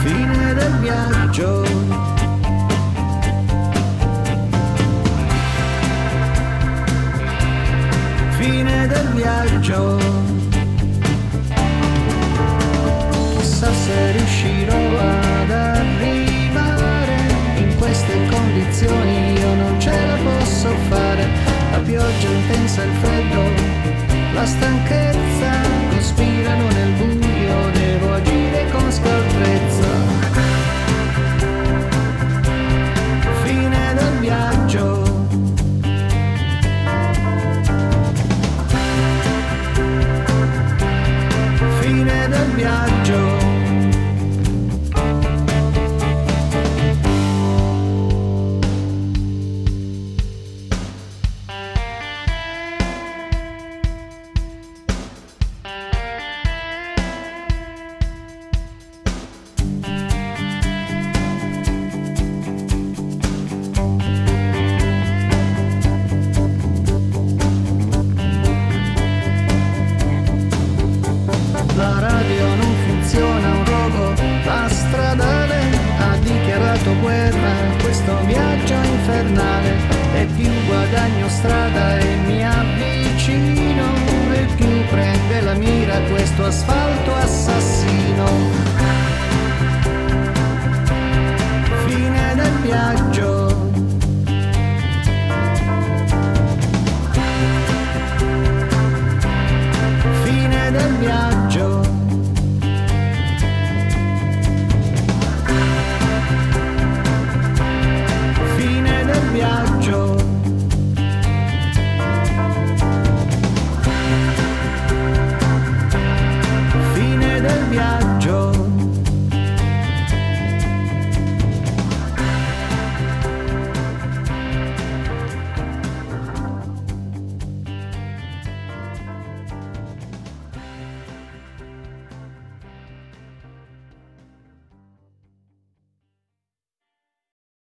fine del viaggio. Fine del viaggio. Chissà se riuscirò ad arrivare in queste condizioni, io non ce la posso fare. La pioggia intensa, il freddo, la stanchezza cospirano nel buio, devo agire con scaltrezza. Fine del viaggio. Fine del viaggio. La radio non funziona, un rogo stradale ha dichiarato guerra a questo viaggio infernale. E più guadagno strada e mi avvicino, e più prende la mira questo asfalto assassino.